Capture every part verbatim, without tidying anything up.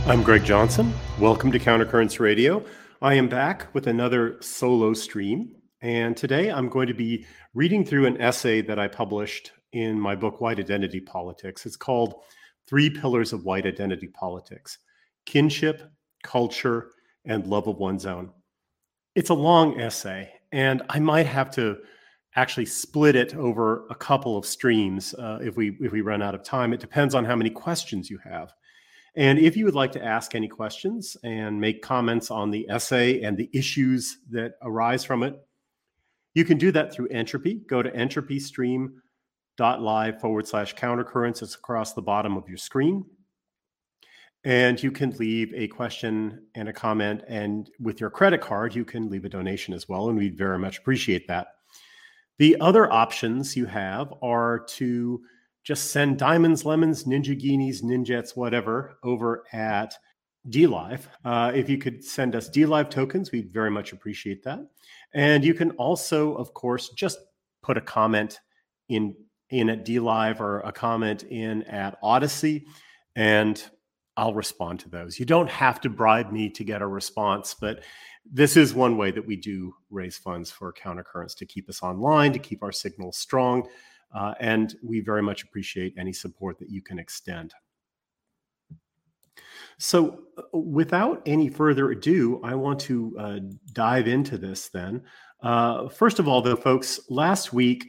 I'm Greg Johnson. Welcome to Countercurrents Radio. I am back with another solo stream, and today I'm going to be reading through an essay that I published in my book, White Identity Politics. It's called Three Pillars of White Identity Politics: Kinship, Culture, and Love of One's Own. It's a long essay, and I might have to actually split it over a couple of streams uh, if we if we run out of time. It depends on how many questions you have. And if you would like to ask any questions and make comments on the essay and the issues that arise from it, you can do that through Entropy. Go to entropystream.live forward slash countercurrents. It's across the bottom of your screen. And you can leave a question and a comment. And with your credit card, you can leave a donation as well. And we'd very much appreciate that. The other options you have are to just send diamonds, lemons, ninja guineas, ninjets, whatever, over at DLive. Uh, if you could send us DLive tokens, we'd very much appreciate that. And you can also, of course, just put a comment in, in at DLive or a comment in at Odyssey, and I'll respond to those. You don't have to bribe me to get a response, but this is one way that we do raise funds for Countercurrents to keep us online, to keep our signal strong. Uh, and we very much appreciate any support that you can extend. So without any further ado, I want to uh, dive into this then. Uh, first of all, though, folks, last week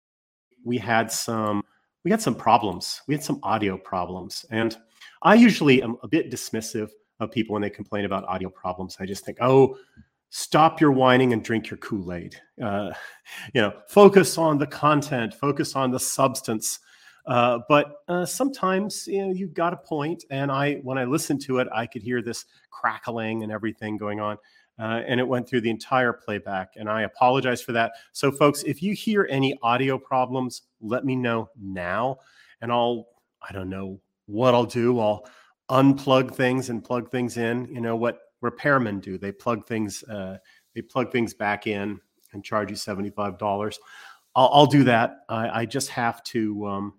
we had some we had some problems. We had some audio problems. And I usually am a bit dismissive of people when they complain about audio problems. I just think, oh, stop your whining and drink your Kool-Aid. Uh, you know, focus on the content, focus on the substance. Uh, but uh, sometimes, you know, you've got a point. And I, when I listened to it, I could hear this crackling and everything going on. Uh, and it went through the entire playback. And I apologize for that. So, folks, if you hear any audio problems, let me know now. And I'll, I don't know what I'll do. I'll unplug things and plug things in. You know what repairmen do? They plug things, uh, they plug things back in and charge you seventy-five dollars. I'll, I'll do that. I, I just have to, um,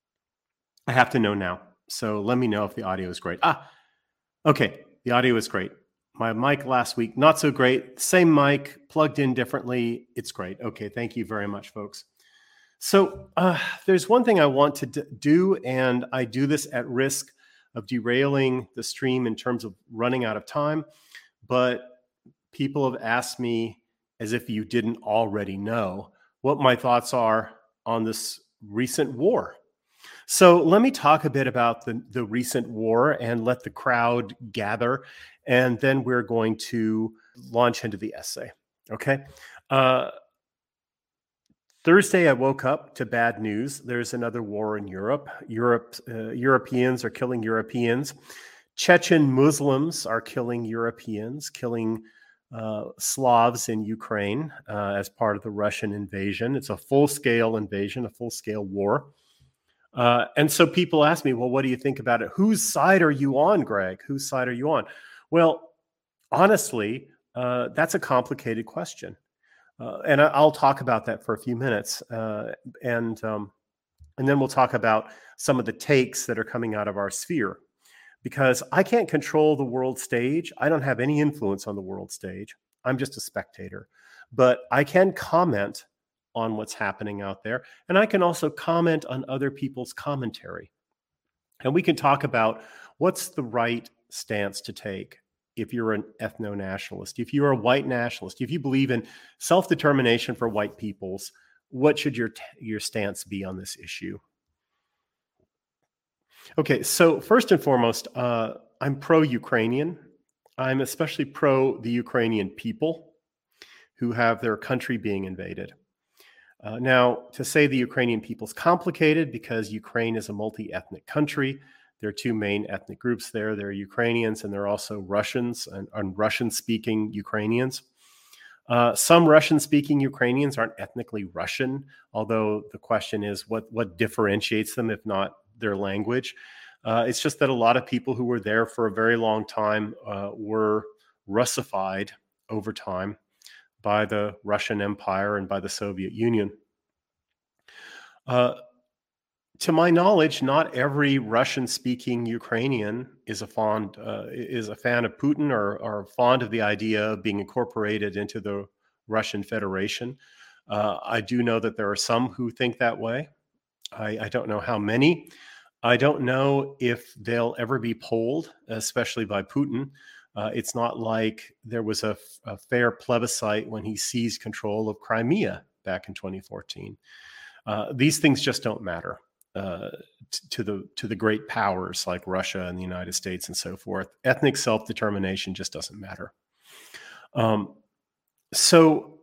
I have to know now. So let me know if the audio is great. Ah, okay. The audio is great. My mic last week, not so great. Same mic, plugged in differently. It's great. Okay. Thank you very much, folks. So uh, there's one thing I want to d- do, and I do this at risk of derailing the stream in terms of running out of time. But people have asked me, as if you didn't already know, what my thoughts are on this recent war. So let me talk a bit about the, the recent war and let the crowd gather. And then we're going to launch into the essay. Okay. Uh, Thursday, I woke up to bad news. There's another war in Europe. Europe, uh, Europeans are killing Europeans. Chechen Muslims are killing Europeans, killing uh, Slavs in Ukraine uh, as part of the Russian invasion. It's a full-scale invasion, a full-scale war. Uh, and so people ask me, well, what do you think about it? Whose side are you on, Greg? Whose side are you on? Well, honestly, uh, that's a complicated question. Uh, and I, I'll talk about that for a few minutes, uh, and um, and then we'll talk about some of the takes that are coming out of our sphere, because I can't control the world stage. I don't have any influence on the world stage. I'm just a spectator, but I can comment on what's happening out there, and I can also comment on other people's commentary, and we can talk about what's the right stance to take. If you're an ethno-nationalist, if you're a white nationalist, if you believe in self-determination for white peoples, what should your, your stance be on this issue? Okay, so first and foremost, uh, I'm pro-Ukrainian. I'm especially pro the Ukrainian people who have their country being invaded. Uh, now, to say the Ukrainian people's complicated because Ukraine is a multi-ethnic country. There are two main ethnic groups there. There are Ukrainians and there are also Russians and, and Russian-speaking Ukrainians. Uh, some Russian-speaking Ukrainians aren't ethnically Russian, although the question is what, what differentiates them, if not their language. Uh, it's just that a lot of people who were there for a very long time uh, were Russified over time by the Russian Empire and by the Soviet Union. Uh, To my knowledge, not every Russian-speaking Ukrainian is a fond uh, is a fan of Putin or, or fond of the idea of being incorporated into the Russian Federation. Uh, I do know that there are some who think that way. I, I don't know how many. I don't know if they'll ever be polled, especially by Putin. Uh, it's not like there was a, a fair plebiscite when he seized control of Crimea back in twenty fourteen. Uh, these things just don't matter uh, t- to the to the great powers like Russia and the United States and so forth. Ethnic self-determination just doesn't matter. Um, so,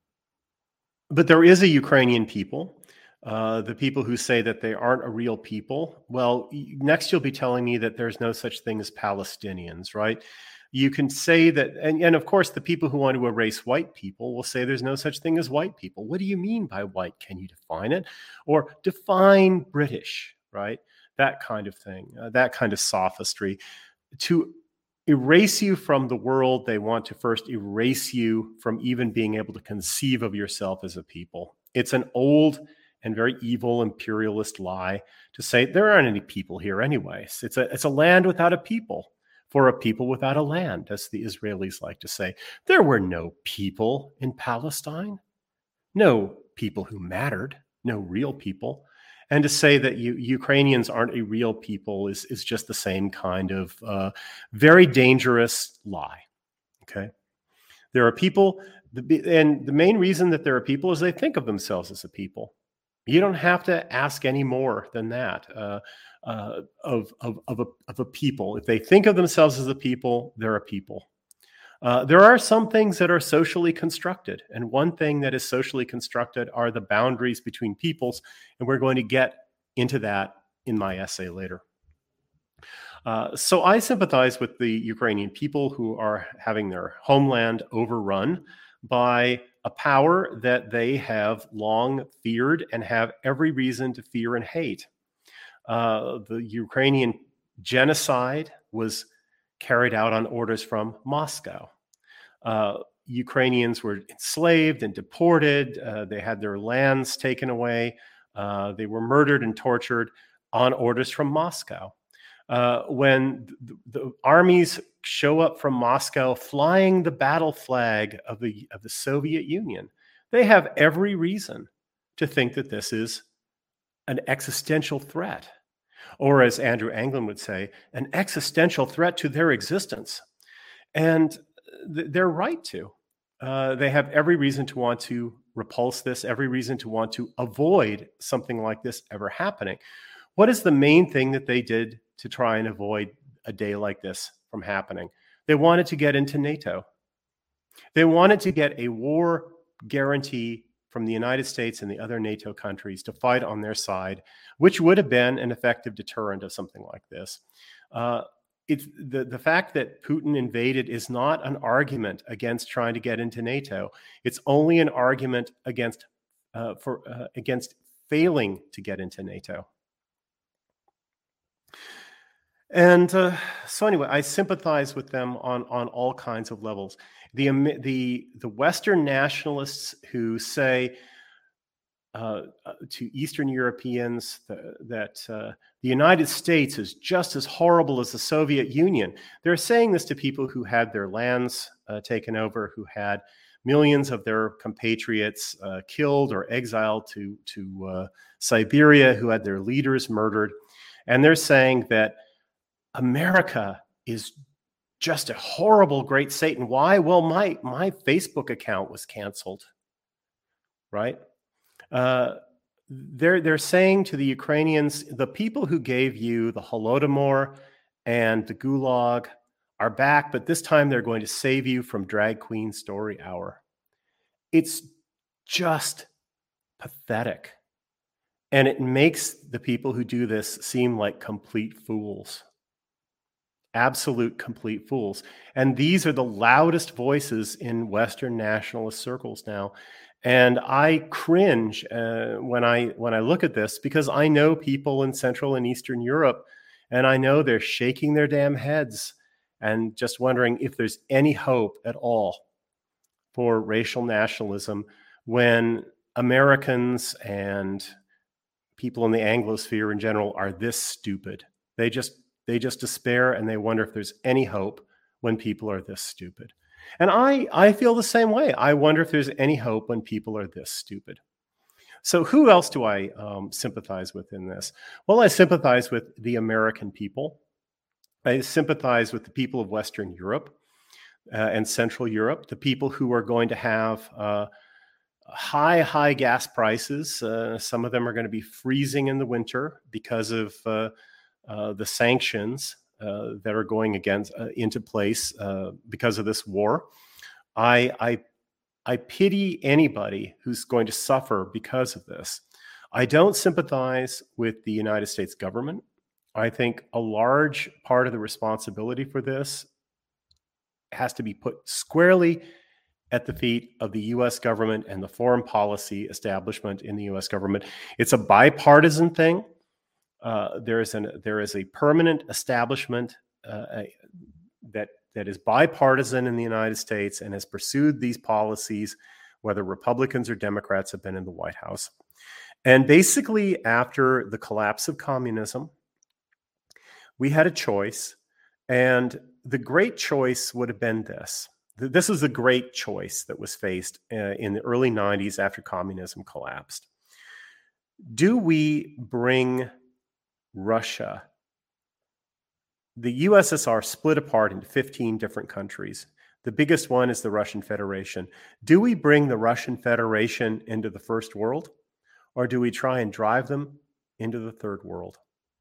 but there is a Ukrainian people. Uh, the people who say that they aren't a real people. Well, y- next you'll be telling me that there's no such thing as Palestinians, right? You can say that, and, and of course, the people who want to erase white people will say there's no such thing as white people. What do you mean by white? Can you define it? Or define British, right? That kind of thing, uh, that kind of sophistry. To erase you from the world, they want to first erase you from even being able to conceive of yourself as a people. It's an old and very evil imperialist lie to say there aren't any people here anyways. It's a, it's a land without a people for a people without a land, as the Israelis like to say. There were no people in Palestine, no people who mattered, no real people. And to say that you, Ukrainians aren't a real people is, is just the same kind of uh, very dangerous lie, okay? There are people, and the main reason that there are people is they think of themselves as a people. You don't have to ask any more than that uh, uh, of, of, of, a, of a people. If they think of themselves as a people, they're a people. Uh, there are some things that are socially constructed. And one thing that is socially constructed are the boundaries between peoples. And we're going to get into that in my essay later. Uh, so I sympathize with the Ukrainian people who are having their homeland overrun by a power that they have long feared and have every reason to fear and hate. Uh, the Ukrainian genocide was carried out on orders from Moscow. Uh, Ukrainians were enslaved and deported. Uh, they had their lands taken away. Uh, they were murdered and tortured on orders from Moscow. Uh, when the, the armies show up from Moscow flying the battle flag of the, of the Soviet Union, they have every reason to think that this is an existential threat, or as Andrew Anglin would say, an existential threat to their existence. And th- they're right to. Uh, they have every reason to want to repulse this, every reason to want to avoid something like this ever happening. What is the main thing that they did to try and avoid a day like this from happening? They wanted to get into NATO. They wanted to get a war guarantee from the United States and the other NATO countries to fight on their side, which would have been an effective deterrent of something like this. Uh, it's the, the fact that Putin invaded is not an argument against trying to get into NATO. It's only an argument against, uh, for, uh, against failing to get into NATO. And uh, so anyway, I sympathize with them on, on all kinds of levels. The, the, the Western nationalists who say uh, to Eastern Europeans the, that uh, the United States is just as horrible as the Soviet Union, they're saying this to people who had their lands uh, taken over, who had millions of their compatriots uh, killed or exiled to, to uh, Siberia, who had their leaders murdered. And they're saying that America is just a horrible, great Satan. Why? Well, my, my Facebook account was canceled, right? Uh, they're, they're saying to the Ukrainians, the people who gave you the Holodomor and the Gulag are back, but this time they're going to save you from Drag Queen Story Hour. It's just pathetic. And it makes the people who do this seem like complete fools. Absolute complete fools. And these are the loudest voices in Western nationalist circles now. And I cringe uh, when I when I look at this, because I know people in Central and Eastern Europe, and I know they're shaking their damn heads and just wondering if there's any hope at all for racial nationalism when Americans and people in the Anglosphere in general are this stupid. They just they just despair and they wonder if there's any hope when people are this stupid. And I I feel the same way. I wonder if there's any hope when people are this stupid. So who else do I um, sympathize with in this? Well, I sympathize with the American people. I sympathize with the people of Western Europe uh, and Central Europe, the people who are going to have uh, high, high gas prices. Uh, some of them are going to be freezing in the winter because of uh, uh, the sanctions uh, that are going against uh, into place uh, because of this war. I, I I pity anybody who's going to suffer because of this. I don't sympathize with the United States government. I think a large part of the responsibility for this has to be put squarely at the feet of the U S government and the foreign policy establishment in the U S government. It's a bipartisan thing. Uh, there is an there is a permanent establishment uh, that that is bipartisan in the United States and has pursued these policies, whether Republicans or Democrats have been in the White House. And basically, after the collapse of communism, we had a choice, and the great choice would have been this. This is the great choice that was faced uh, in the early nineties after communism collapsed. Do we bring Russia? The U S S R split apart into fifteen different countries. The biggest one is the Russian Federation. Do we bring the Russian Federation into the first world, or do we try and drive them into the third world?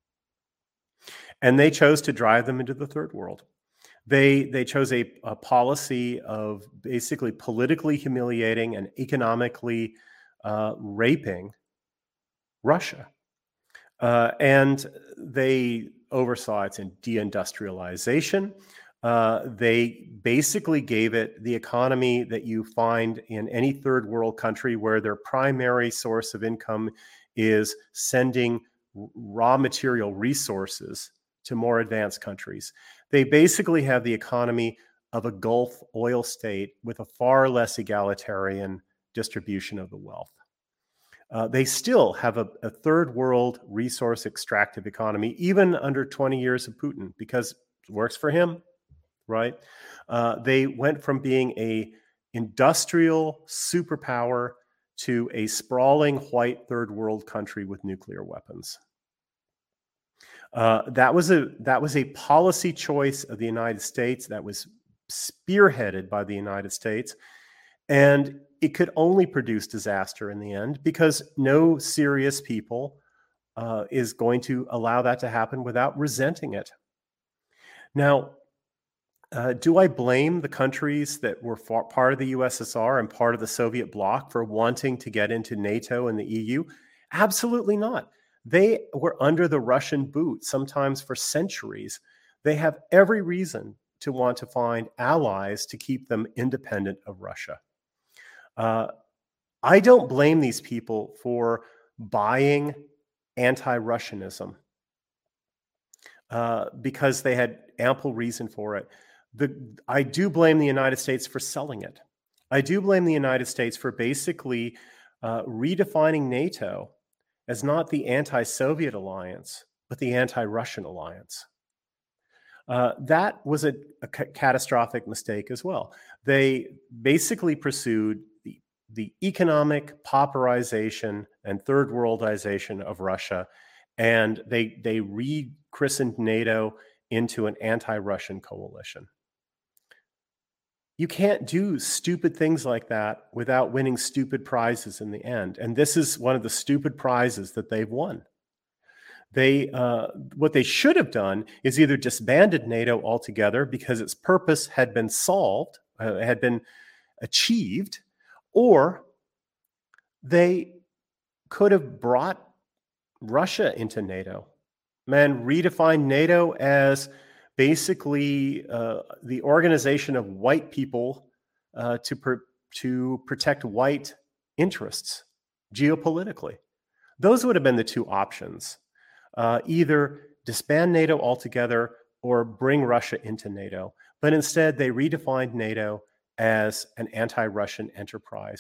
And they chose to drive them into the third world. They, they chose a, a policy of basically politically humiliating and economically uh, raping Russia. Uh, and they oversaw its deindustrialization. Uh, they basically gave it the economy that you find in any third world country where their primary source of income is sending raw material resources to more advanced countries. They basically have the economy of a Gulf oil state with a far less egalitarian distribution of the wealth. Uh, they still have a, a third world resource extractive economy, even under twenty years of Putin, because it works for him, right? Uh, they went from being a industrial superpower to a sprawling white third world country with nuclear weapons. Uh, that was a that was a policy choice of the United States that was spearheaded by the United States, and it could only produce disaster in the end because no serious people uh, is going to allow that to happen without resenting it. Now, uh, do I blame the countries that were far, part of the U S S R and part of the Soviet bloc for wanting to get into NATO and the E U? Absolutely not. They were under the Russian boot, sometimes for centuries. They have every reason to want to find allies to keep them independent of Russia. Uh, I don't blame these people for buying anti-Russianism uh, because they had ample reason for it. The, I do blame the United States for selling it. I do blame the United States for basically uh, redefining NATO as not the anti-Soviet alliance, but the anti-Russian alliance. Uh, that was a, a ca- catastrophic mistake as well. They basically pursued the, the economic pauperization and third worldization of Russia, and they, they rechristened NATO into an anti-Russian coalition. You can't do stupid things like that without winning stupid prizes in the end. And this is one of the stupid prizes that they've won. They, uh, what they should have done is either disbanded NATO altogether because its purpose had been solved, uh, had been achieved, or they could have brought Russia into NATO, man, redefined NATO as basically uh, the organization of white people uh, to, pr- to protect white interests geopolitically. Those would have been the two options. Uh, either disband NATO altogether or bring Russia into NATO. But instead, they redefined NATO as an anti-Russian enterprise.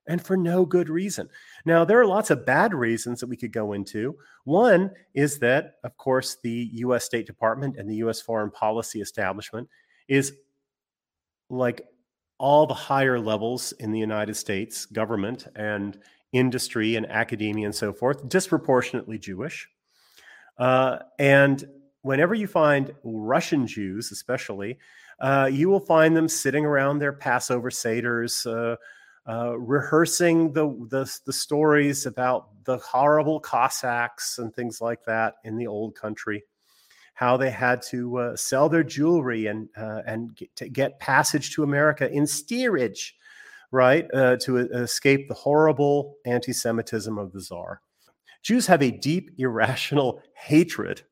and for no good reason. Now, there are lots of bad reasons that we could go into. One is that, of course, the U S State Department and the U S foreign policy establishment is, like all the higher levels in the United States government and industry and academia and so forth, disproportionately Jewish. Uh, and whenever you find Russian Jews, especially, uh, you will find them sitting around their Passover seders, uh, uh, rehearsing the, the the stories about the horrible Cossacks and things like that in the old country, how they had to uh, sell their jewelry and uh, and get, to get passage to America in steerage, right, uh, to uh, escape the horrible anti-Semitism of the Tsar. Jews have a deep, irrational hatred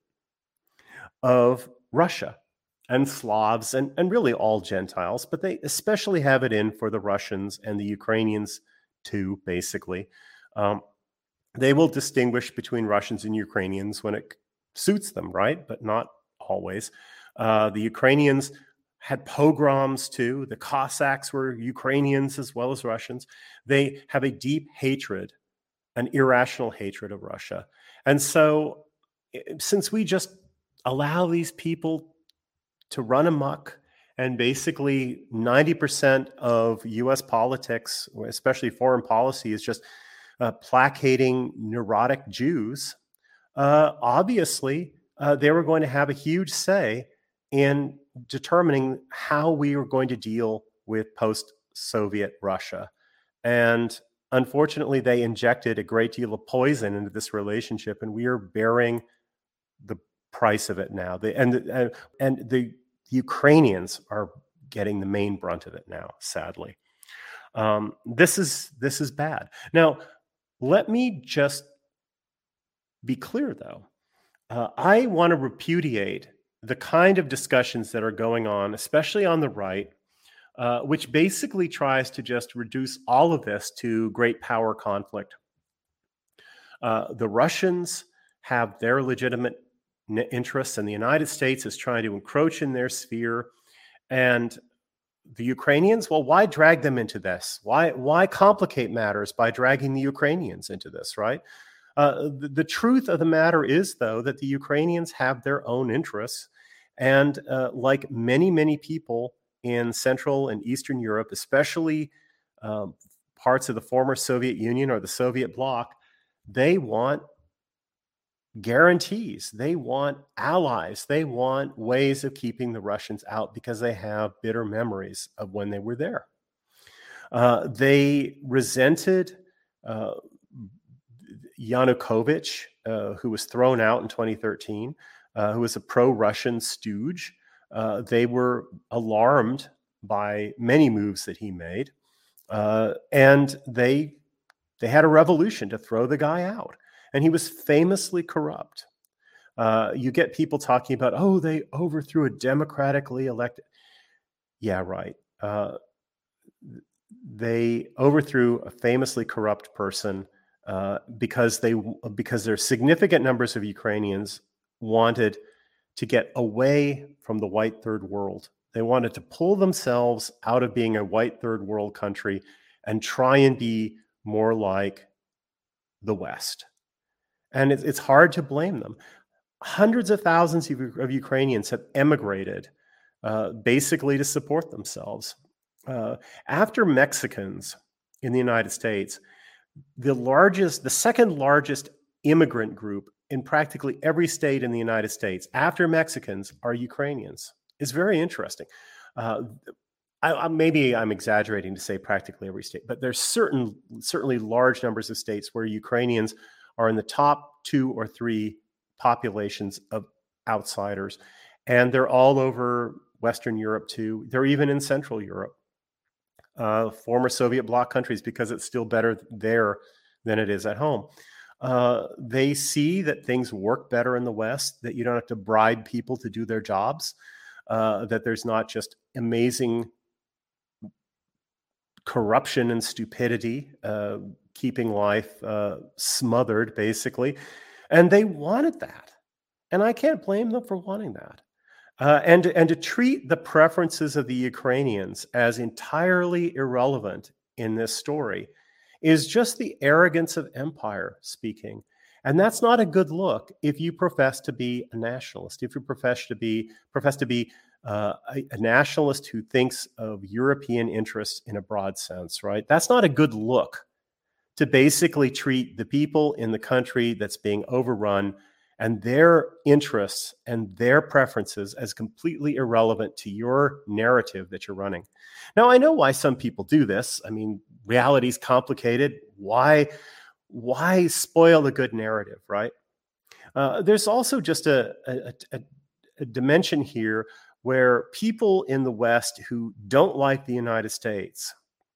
of Russia and Slavs and, and really all Gentiles, but they especially have it in for the Russians and the Ukrainians too, basically. Um, they will distinguish between Russians and Ukrainians when it suits them, right? But not always. Uh, the Ukrainians had pogroms too. The Cossacks were Ukrainians as well as Russians. They have a deep hatred, an irrational hatred of Russia. And so since we just allow these people to run amok, and basically ninety percent of U S politics, especially foreign policy, is just uh, placating neurotic Jews, uh, obviously uh, they were going to have a huge say in determining how we were going to deal with post-Soviet Russia. And unfortunately, they injected a great deal of poison into this relationship, and we are bearing the price of it now. The, and, the, and the Ukrainians are getting the main brunt of it now, sadly. Um, this is this is bad. Now, let me just be clear, though. Uh, I want to repudiate the kind of discussions that are going on, especially on the right, uh, which basically tries to just reduce all of this to great power conflict. Uh, the Russians have their legitimate interests, and the United States is trying to encroach in their sphere. And the Ukrainians, well, why drag them into this? Why, why complicate matters by dragging the Ukrainians into this, right? Uh, the, the truth of the matter is, though, that the Ukrainians have their own interests. And uh, like many, many people in Central and Eastern Europe, especially um, parts of the former Soviet Union or the Soviet bloc, they want guarantees. They want allies. They want ways of keeping the Russians out because they have bitter memories of when they were there. Uh, they resented uh, Yanukovych, uh, who was thrown out in twenty thirteen, uh, who was a pro-Russian stooge. Uh, they were alarmed by many moves that he made, uh, and they they had a revolution to throw the guy out. And he was famously corrupt. Uh, you get people talking about, oh, they overthrew a democratically elected. Yeah, right. Uh, they overthrew a famously corrupt person uh, because they because there's significant numbers of Ukrainians wanted to get away from the white third world. They wanted to pull themselves out of being a white third world country and try and be more like the West. And it's, it's hard to blame them. Hundreds of thousands of, of Ukrainians have emigrated uh, basically to support themselves. Uh, after Mexicans in the United States, the largest, the second largest immigrant group in practically every state in the United States, after Mexicans, are Ukrainians. It's very interesting. Uh, I, I, maybe I'm exaggerating to say practically every state, but there's certain, certainly large numbers of states where Ukrainians are in the top two or three populations of outsiders. And they're all over Western Europe too. They're even in Central Europe, uh, former Soviet bloc countries, because it's still better there than it is at home. Uh, they see that things work better in the West, that you don't have to bribe people to do their jobs, uh, that there's not just amazing corruption and stupidity, uh, keeping life uh, smothered, basically. And they wanted that. And I can't blame them for wanting that. Uh, and, and to treat the preferences of the Ukrainians as entirely irrelevant in this story is just the arrogance of empire speaking. And that's not a good look if you profess to be a nationalist, if you profess to be profess to be uh, a, a nationalist who thinks of European interests in a broad sense, right? That's not a good look to basically treat the people in the country that's being overrun and their interests and their preferences as completely irrelevant to your narrative that you're running. Now, I know why some people do this. I mean, reality is complicated. Why, why spoil a good narrative, right? Uh, there's also just a, a, a, a dimension here where people in the West who don't like the United States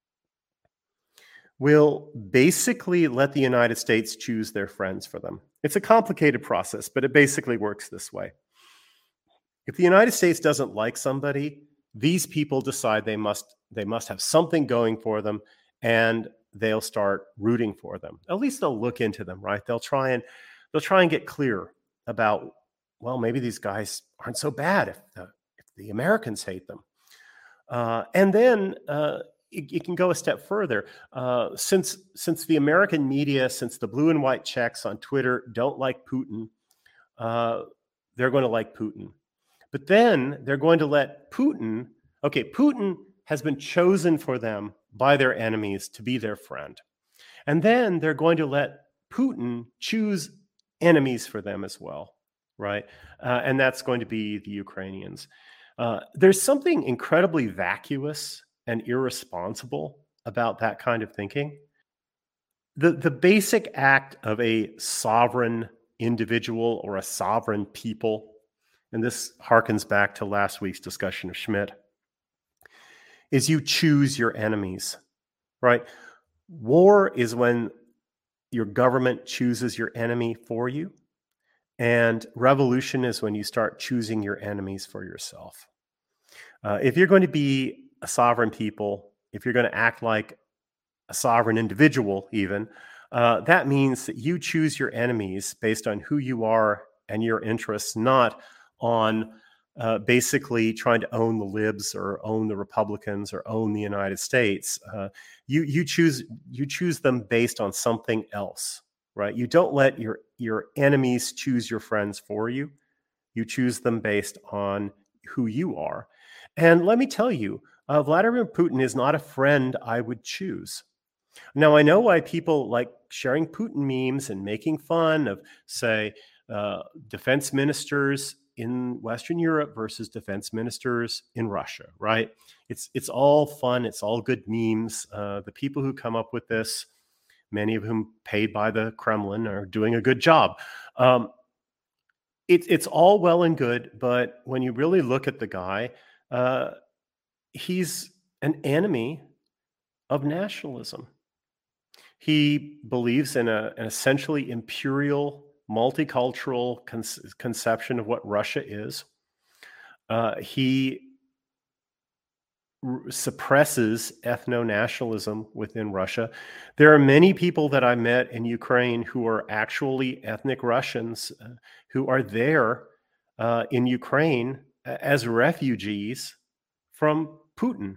will basically let the United States choose their friends for them. It's a complicated process, but it basically works this way. If the United States doesn't like somebody, these people decide they must they must have something going for them, and they'll start rooting for them. At least they'll look into them, right? They'll try and they'll try and get clear about, well, maybe these guys aren't so bad if the, if the Americans hate them. Uh, and then uh, it, it can go a step further. Uh, since since the American media, since the blue and white checks on Twitter don't like Putin, uh, they're going to like Putin. But then they're going to let Putin, okay, Putin has been chosen for them by their enemies to be their friend. And then they're going to let Putin choose enemies for them as well, right? Uh, and that's going to be the Ukrainians. Uh, there's something incredibly vacuous and irresponsible about that kind of thinking. The, the basic act of a sovereign individual or a sovereign people, and this harkens back to last week's discussion of Schmidt, is you choose your enemies, right? War is when your government chooses your enemy for you. And revolution is when you start choosing your enemies for yourself. Uh, if you're going to be a sovereign people, if you're going to act like a sovereign individual even, uh, that means that you choose your enemies based on who you are and your interests, not on uh, basically trying to own the libs or own the Republicans or own the United States. Uh, you, you, choose, you choose them based on something else. Right? You don't let your, your enemies choose your friends for you. You choose them based on who you are. And let me tell you, uh, Vladimir Putin is not a friend I would choose. Now, I know why people like sharing Putin memes and making fun of, say, uh, defense ministers in Western Europe versus defense ministers in Russia, right? It's, it's all fun. It's all good memes. Uh, the people who come up with this, many of whom paid by the Kremlin, are doing a good job. Um, it, it's all well and good, but when you really look at the guy, uh, he's an enemy of nationalism. He believes in a, an essentially imperial, multicultural con- conception of what Russia is. Uh, he suppresses ethno-nationalism within Russia. There are many people that I met in Ukraine who are actually ethnic Russians uh, who are there uh, in Ukraine as refugees from Putin.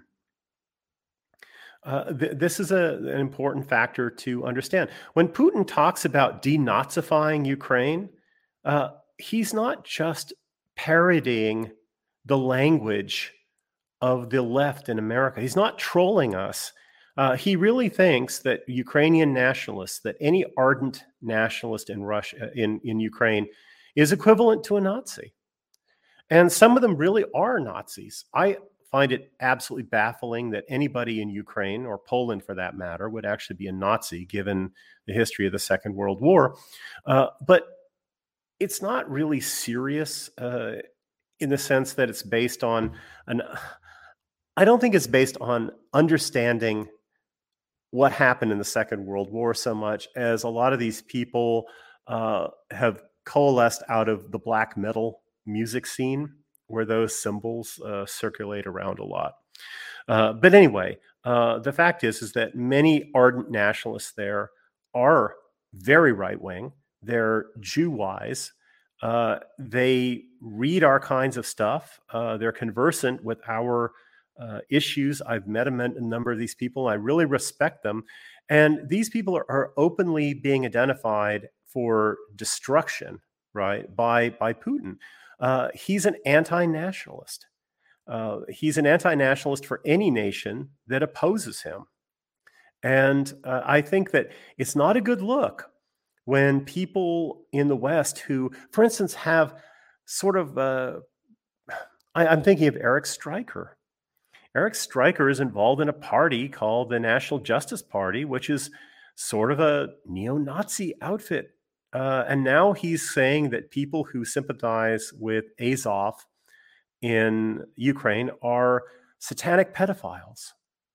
Uh, th- this is a, an important factor to understand. When Putin talks about denazifying Ukraine, uh, he's not just parodying the language of the left in America. He's not trolling us. Uh, he really thinks that Ukrainian nationalists, that any ardent nationalist in Russia, in, in Ukraine, is equivalent to a Nazi. And some of them really are Nazis. I find it absolutely baffling that anybody in Ukraine, or Poland for that matter, would actually be a Nazi given the history of the Second World War. Uh, but it's not really serious uh, in the sense that it's based on an... I don't think it's based on understanding what happened in the Second World War so much as a lot of these people uh, have coalesced out of the black metal music scene where those symbols uh, circulate around a lot. Uh, but anyway, uh, the fact is, is that many ardent nationalists there are very right-wing. They're Jew-wise. Uh, they read our kinds of stuff. Uh, they're conversant with our Uh, issues. I've met a, a number of these people. I really respect them. And these people are, are openly being identified for destruction, right, by, by Putin. Uh, he's an anti-nationalist. Uh, he's an anti-nationalist for any nation that opposes him. And uh, I think that it's not a good look when people in the West who, for instance, have sort of, uh, I, I'm thinking of Eric Stryker. Eric Stryker is involved in a party called the National Justice Party, which is sort of a neo-Nazi outfit. Uh, and now he's saying that people who sympathize with Azov in Ukraine are satanic pedophiles.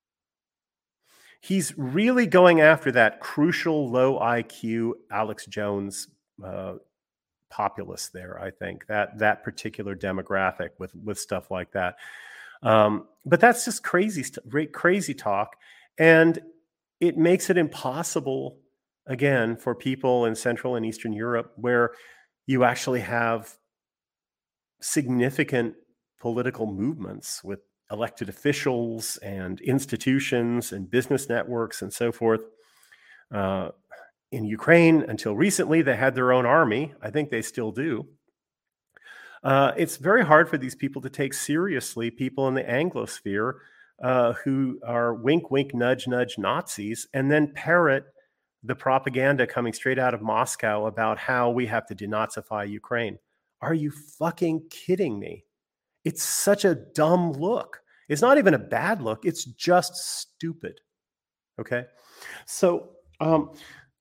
He's really going after that crucial low I Q Alex Jones uh, populace there, I think, that that particular demographic with, with stuff like that. Um, but that's just crazy, st- crazy talk. And it makes it impossible, again, for people in Central and Eastern Europe where you actually have significant political movements with elected officials and institutions and business networks and so forth. Uh, in Ukraine, until recently, they had their own army. I think they still do. Uh, it's very hard for these people to take seriously people in the Anglosphere uh, who are wink, wink, nudge, nudge Nazis, and then parrot the propaganda coming straight out of Moscow about how we have to denazify Ukraine. Are you fucking kidding me? It's such a dumb look. It's not even a bad look. It's just stupid. Okay. So, um,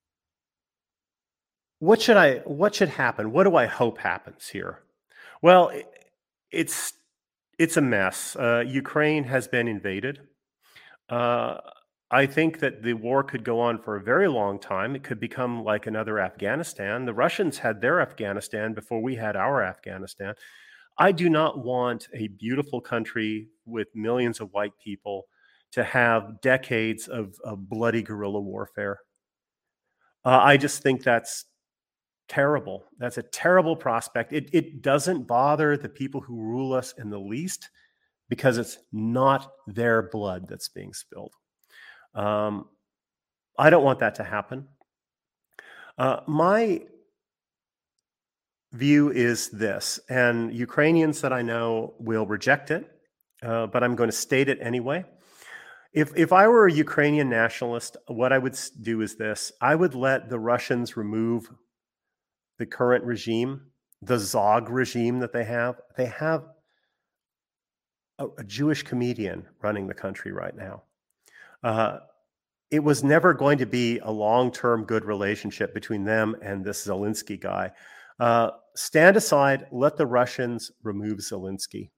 what should I, what should happen? What do I hope happens here? Well, it, it's, it's a mess. Uh, Ukraine has been invaded. Uh, I think that the war could go on for a very long time. It could become like another Afghanistan. The Russians had their Afghanistan before we had our Afghanistan. I do not want a beautiful country with millions of white people to have decades of, of bloody guerrilla warfare. Uh, I just think that's terrible. That's a terrible prospect. It, it doesn't bother the people who rule us in the least because it's not their blood that's being spilled. Um, I don't want that to happen. Uh, my view is this, and Ukrainians that I know will reject it, uh, but I'm going to state it anyway. If, if I were a Ukrainian nationalist, what I would do is this. I would let the Russians remove the current regime, the Zog regime that they have. They have a, a Jewish comedian running the country right now. Uh, it was never going to be a long-term good relationship between them and this Zelensky guy. Uh, stand aside, let the Russians remove Zelensky.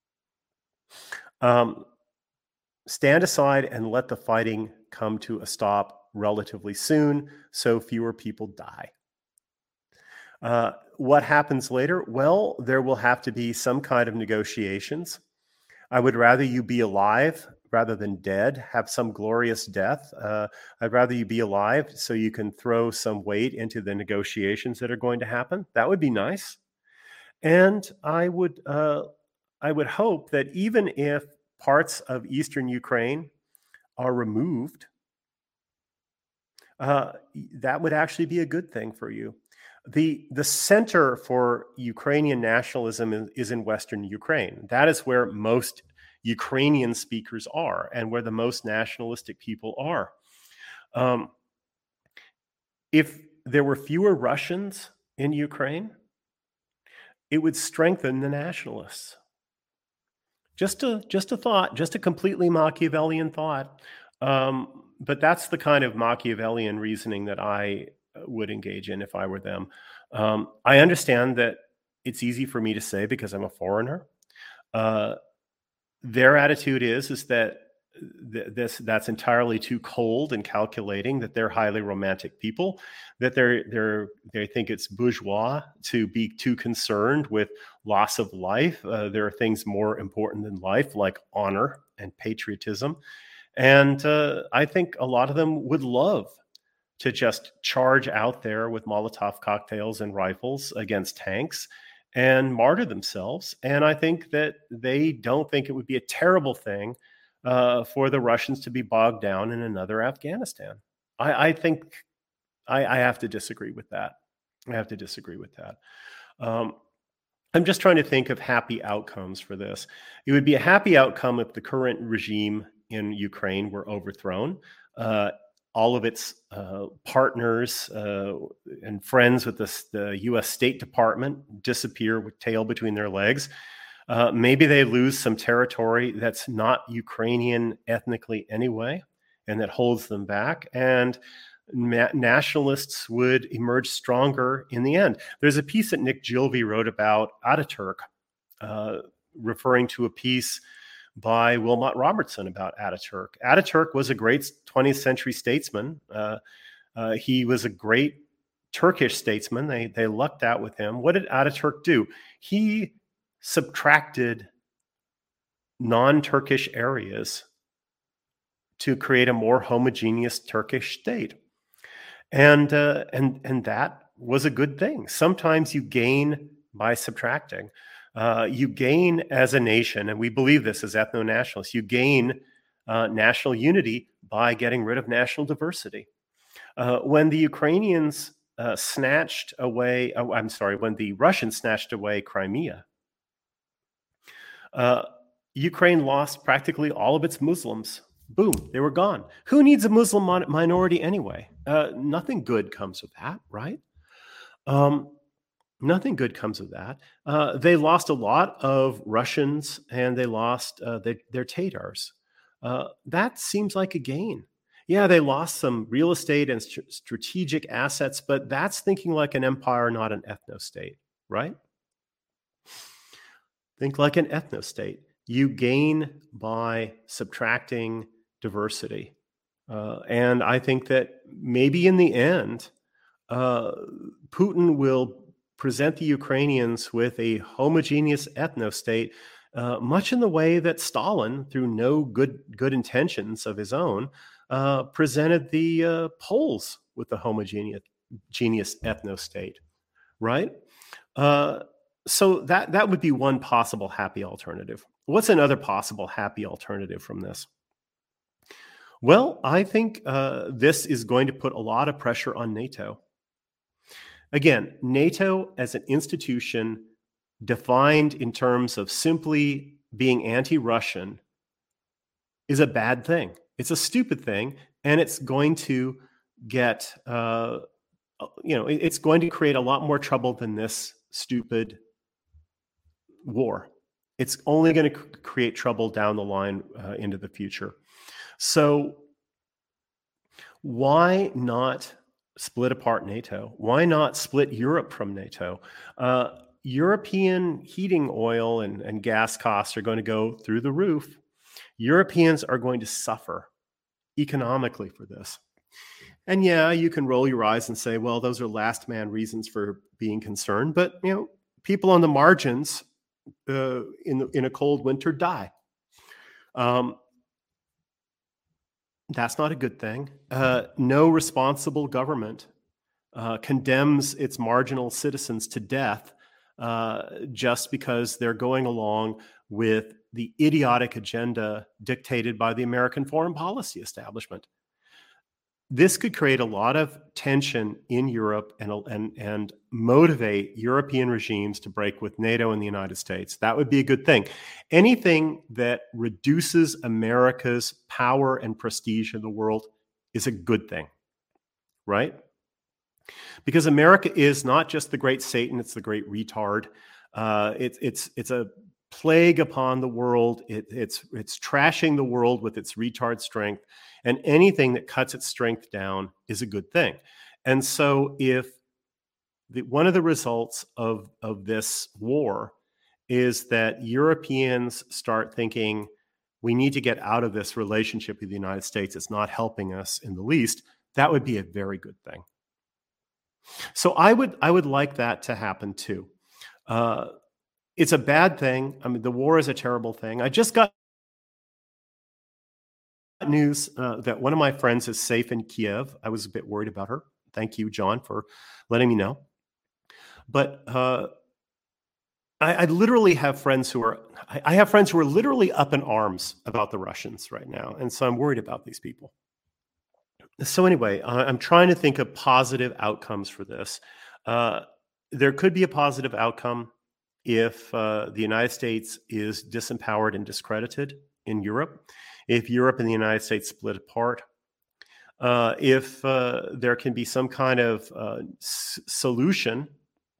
Um, stand aside and let the fighting come to a stop relatively soon so fewer people die. Uh, what happens later? Well, there will have to be some kind of negotiations. I would rather you be alive rather than dead, have some glorious death. Uh, I'd rather you be alive so you can throw some weight into the negotiations that are going to happen. That would be nice. And I would, uh, I would hope that even if parts of Eastern Ukraine are removed, uh, that would actually be a good thing for you. The, the center for Ukrainian nationalism is, is in Western Ukraine. That is where most Ukrainian speakers are and where the most nationalistic people are. Um, if there were fewer Russians in Ukraine, it would strengthen the nationalists. Just a, just a thought, just a completely Machiavellian thought. Um, but that's the kind of Machiavellian reasoning that I would engage in if I were them. Um, I understand that it's easy for me to say because I'm a foreigner. Uh, their attitude is, is that th- this that's entirely too cold and calculating, that they're highly romantic people, that they're they're they think it's bourgeois to be too concerned with loss of life. Uh, there are things more important than life, like honor and patriotism. And uh, I think a lot of them would love to just charge out there with Molotov cocktails and rifles against tanks and martyr themselves. And I think that they don't think it would be a terrible thing uh, for the Russians to be bogged down in another Afghanistan. I, I think I, I have to disagree with that. I have to disagree with that. Um, I'm just trying to think of happy outcomes for this. It would be a happy outcome if the current regime in Ukraine were overthrown. Uh, all of its uh, partners uh, and friends with this, the U S State Department disappear with tail between their legs. Uh, maybe they lose some territory that's not Ukrainian ethnically anyway, and that holds them back. And ma- nationalists would emerge stronger in the end. There's a piece that Nick Gilvey wrote about Ataturk, uh, referring to a piece by Wilmot Robertson about Ataturk. Ataturk was a great twentieth century statesman. Uh, uh, he was a great Turkish statesman. They, they lucked out with him. What did Ataturk do? He subtracted non-Turkish areas to create a more homogeneous Turkish state. And, uh, and, and that was a good thing. Sometimes you gain by subtracting. Uh, you gain as a nation, and we believe this as ethno-nationalists, you gain uh, national unity by getting rid of national diversity. Uh, when the Ukrainians uh, snatched away, oh, I'm sorry, when the Russians snatched away Crimea, uh, Ukraine lost practically all of its Muslims. Boom, they were gone. Who needs a Muslim mon- minority anyway? Uh, nothing good comes of that, right? Um, nothing good comes of that. Uh, they lost a lot of Russians, and they lost uh, their, their Tatars. Uh, that seems like a gain. Yeah, they lost some real estate and st- strategic assets, but that's thinking like an empire, not an ethno-state, right? Think like an ethno-state. You gain by subtracting diversity. Uh, and I think that maybe in the end, uh, Putin will present the Ukrainians with a homogeneous ethno-state, uh, much in the way that Stalin, through no good good intentions of his own, uh, presented the uh, Poles with a homogeneous genius ethno-state, right? Uh, so that that would be one possible happy alternative. What's another possible happy alternative from this? Well, I think uh, this is going to put a lot of pressure on NATO. Again, NATO as an institution defined in terms of simply being anti-Russian is a bad thing. It's a stupid thing, and it's going to get, uh, you know, it's going to create a lot more trouble than this stupid war. It's only going to create trouble down the line uh, into the future. So why not split apart NATO? Why not split Europe from NATO? Uh, European heating oil and, and gas costs are going to go through the roof. Europeans are going to suffer economically for this. And yeah, you can roll your eyes and say, well, those are last man reasons for being concerned. But, you know, people on the margins uh, in, the, in a cold winter die. Um, That's not a good thing. Uh, no responsible government uh, condemns its marginal citizens to death uh, just because they're going along with the idiotic agenda dictated by the American foreign policy establishment. This could create a lot of tension in Europe and, and, and motivate European regimes to break with NATO and the United States. That would be a good thing. Anything that reduces America's power and prestige in the world is a good thing, right? Because America is not just the great Satan, it's the great retard. Uh, it, it's, it's a plague upon the world. It, it's, it's trashing the world with its retard strength. And anything that cuts its strength down is a good thing. And so if the, one of the results of, of this war is that Europeans start thinking, we need to get out of this relationship with the United States, it's not helping us in the least, that would be a very good thing. So I would, I would like that to happen too. Uh, it's a bad thing. I mean, the war is a terrible thing. I just got news uh, that one of my friends is safe in Kiev. I was a bit worried about her. Thank you, John, for letting me know. But uh, I, I literally have friends who are, I, I have friends who are literally up in arms about the Russians right now. And so I'm worried about these people. So anyway, I- I'm trying to think of positive outcomes for this. Uh, there could be a positive outcome if uh, the United States is disempowered and discredited in Europe, if Europe and the United States split apart, uh, if uh, there can be some kind of uh, s- solution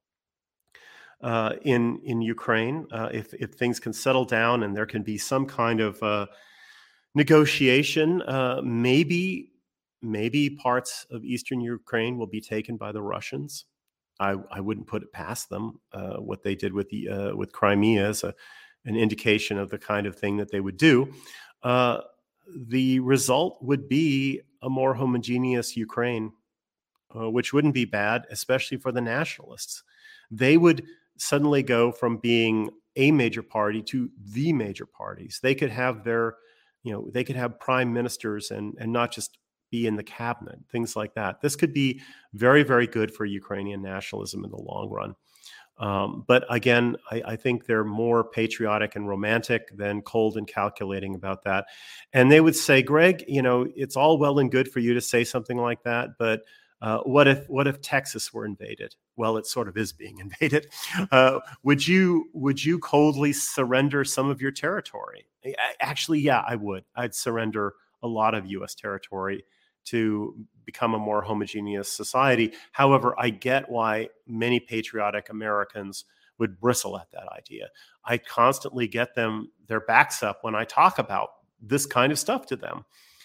uh, in in Ukraine, uh, if if things can settle down and there can be some kind of uh, negotiation, uh, maybe maybe parts of eastern Ukraine will be taken by the Russians. I, I wouldn't put it past them. Uh, what they did with the uh, with Crimea is a, an indication of the kind of thing that they would do. Uh, the result would be a more homogeneous Ukraine, uh, which wouldn't be bad, especially for the nationalists. They would suddenly go from being a major party to the major parties. They could have their, you know, they could have prime ministers and and not just be in the cabinet, things like that. This could be very, very good for Ukrainian nationalism in the long run. Um, but again, I, I think they're more patriotic and romantic than cold and calculating about that. And they would say, Greg, you know, it's all well and good for you to say something like that, but uh, what if what if Texas were invaded? Well, it sort of is being invaded. Uh, would you would you coldly surrender some of your territory? Actually, yeah, I would. I'd surrender a lot of U S territory to become a more homogeneous society. However, I get why many patriotic Americans would bristle at that idea. I constantly get them their backs up when I talk about this kind of stuff to them.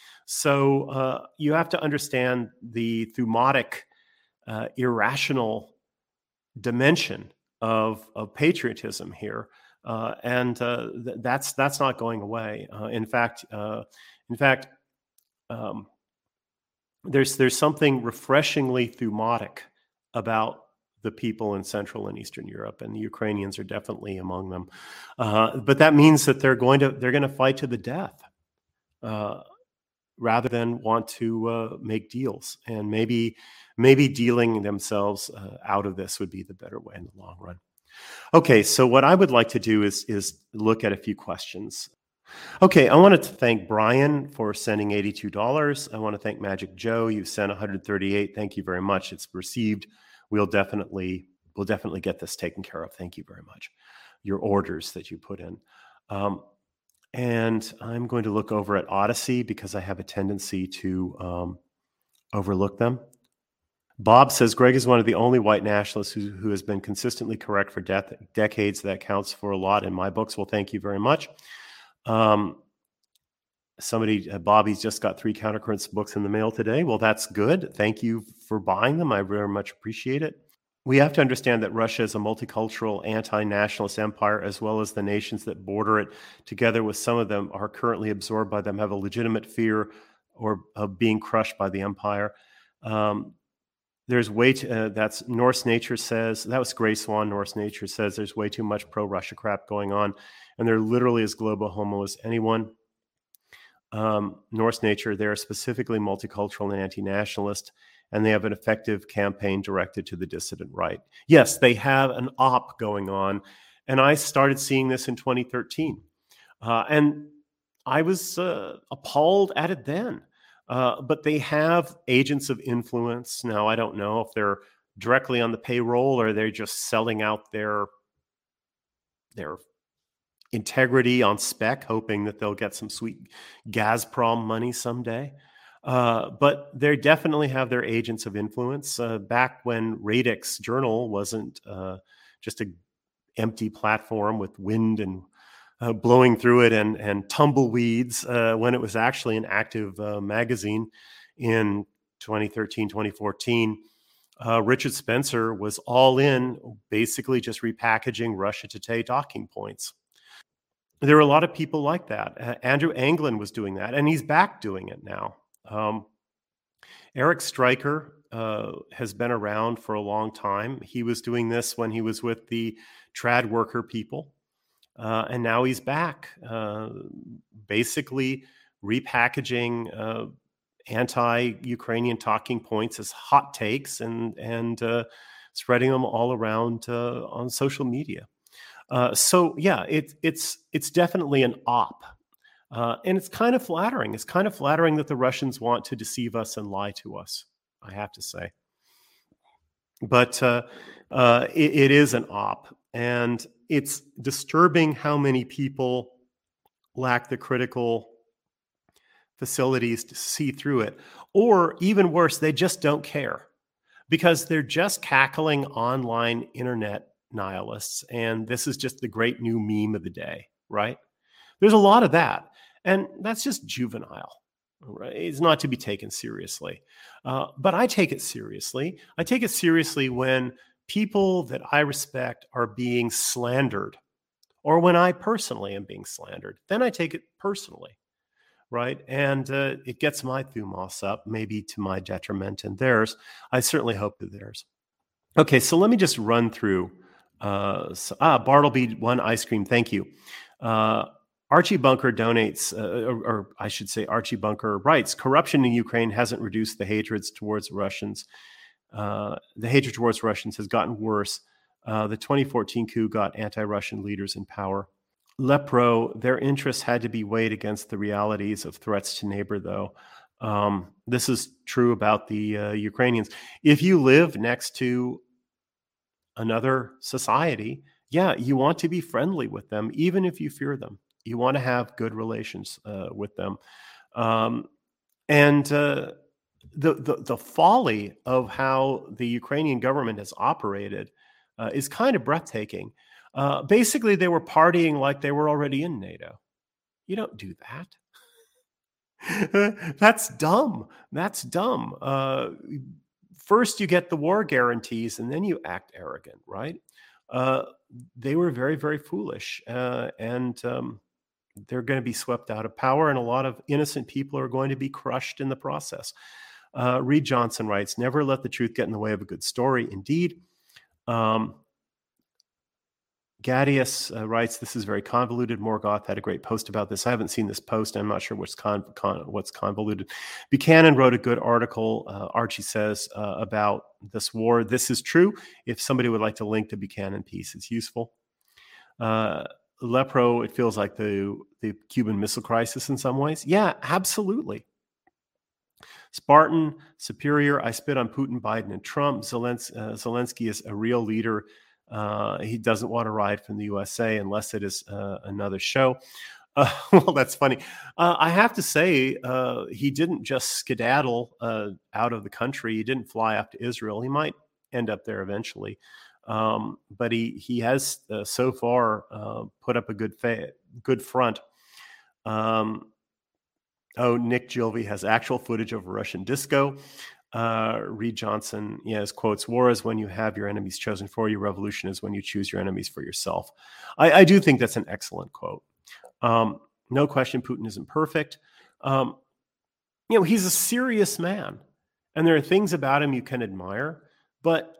So uh, you have to understand the thumotic, uh, irrational dimension of, of patriotism here, uh, and uh, th- that's that's not going away. Uh, in fact, uh, in fact. Um, there's there's something refreshingly thumotic about the people in Central and Eastern Europe, and the Ukrainians are definitely among them. Uh, but that means that they're going to they're going to fight to the death uh, rather than want to uh, make deals. And maybe maybe dealing themselves uh, out of this would be the better way in the long run. Okay, so what I would like to do is is look at a few questions. Okay, I wanted to thank Brian for sending eighty-two dollars. I want to thank Magic Joe. You sent one hundred thirty-eight. Thank you very much. It's received. We'll definitely we'll definitely get this taken care of. Thank you very much. Your orders that you put in. Um, and I'm going to look over at Odyssey because I have a tendency to um, overlook them. Bob says Greg is one of the only white nationalists who, who has been consistently correct for de- decades. That counts for a lot in my books. Well, thank you very much. Um, Somebody, uh, Bobby's just got three Countercurrents books in the mail today. Well, that's good. Thank you for buying them. I very much appreciate it. We have to understand that Russia is a multicultural, anti-nationalist empire, as well as the nations that border it, together with some of them are currently absorbed by them, have a legitimate fear or of being crushed by the empire. Um, there's way too, uh, that's Norse Nature says, that was Gray Swan, Norse Nature says there's way too much pro-Russia crap going on, and they're literally as global homo as anyone. Um, Norse Nature, they're specifically multicultural and anti-nationalist, and they have an effective campaign directed to the dissident right. Yes, they have an op going on, and I started seeing this in twenty thirteen, uh, and I was uh, appalled at it then. Uh, but they have agents of influence. Now, I don't know if they're directly on the payroll or they're just selling out their their integrity on spec, hoping that they'll get some sweet Gazprom money someday. Uh, but they definitely have their agents of influence. Uh, back when Radix Journal wasn't uh, just an empty platform with wind and uh, blowing through it and, and tumbleweeds, uh, when it was actually an active uh, magazine in twenty thirteen, twenty fourteen, uh, Richard Spencer was all in, basically just repackaging Russia Today talking points. There were a lot of people like that. Uh, Andrew Anglin was doing that, and he's back doing it now. Um, Eric Stryker uh, has been around for a long time. He was doing this when he was with the trad worker people, uh, and now he's back, uh, basically repackaging uh, anti-Ukrainian talking points as hot takes and and uh, spreading them all around uh, on social media. Uh, so yeah, it, it's it's definitely an op. Uh, and it's kind of flattering. It's kind of flattering that the Russians want to deceive us and lie to us, I have to say. But uh, uh, it, it is an op. And it's disturbing how many people lack the critical facilities to see through it. Or even worse, they just don't care because they're just cackling online internet nihilists. And this is just the great new meme of the day, right? There's a lot of that. And that's just juvenile. Right? It's not to be taken seriously. Uh, but I take it seriously. I take it seriously when people that I respect are being slandered, or when I personally am being slandered. Then I take it personally, right? And uh, it gets my thumos up, maybe to my detriment and theirs. I certainly hope that theirs. Okay, so let me just run through. Uh, so, ah, Bartleby, one ice cream, thank you. Uh, Archie Bunker donates, uh, or, or I should say Archie Bunker writes, corruption in Ukraine hasn't reduced the hatreds towards Russians. Uh, the hatred towards Russians has gotten worse. Uh, the twenty fourteen coup got anti-Russian leaders in power. Lepro, their interests had to be weighed against the realities of threats to neighbor, though. Um, this is true about the uh, Ukrainians. If you live next to another society, yeah, you want to be friendly with them, even if you fear them. You want to have good relations uh, with them. Um, and uh, the, the the folly of how the Ukrainian government has operated uh, is kind of breathtaking. Uh, basically, they were partying like they were already in NATO. You don't do that. That's dumb. That's dumb. Uh, first, you get the war guarantees, and then you act arrogant, right? Uh, they were very, very foolish, uh, and um, they're going to be swept out of power, and a lot of innocent people are going to be crushed in the process. Uh, Reed Johnson writes, never let the truth get in the way of a good story. Indeed. Um, Gadius uh, writes, this is very convoluted. Morgoth had a great post about this. I haven't seen this post. I'm not sure what's, con- con- what's convoluted. Buchanan wrote a good article, uh, Archie says, uh, about this war. This is true. If somebody would like to link to Buchanan piece, it's useful. Uh, Lepro, it feels like the, the Cuban Missile Crisis in some ways. Yeah, absolutely. Spartan, Superior, I spit on Putin, Biden, and Trump. Zelensky, uh, Zelensky is a real leader. Uh, he doesn't want to ride from the U S A unless it is uh, another show. Uh, well, that's funny. Uh, I have to say, uh, he didn't just skedaddle uh, out of the country. He didn't fly up to Israel. He might end up there eventually. Um, but he he has uh, so far uh, put up a good fa- good front. Um, oh, Nick Gilvey has actual footage of a Russian disco. Uh, Reed Johnson, yes, quotes, war is when you have your enemies chosen for you. Revolution is when you choose your enemies for yourself. I, I do think that's an excellent quote. Um, no question, Putin isn't perfect. Um, you know, he's a serious man, and there are things about him you can admire, but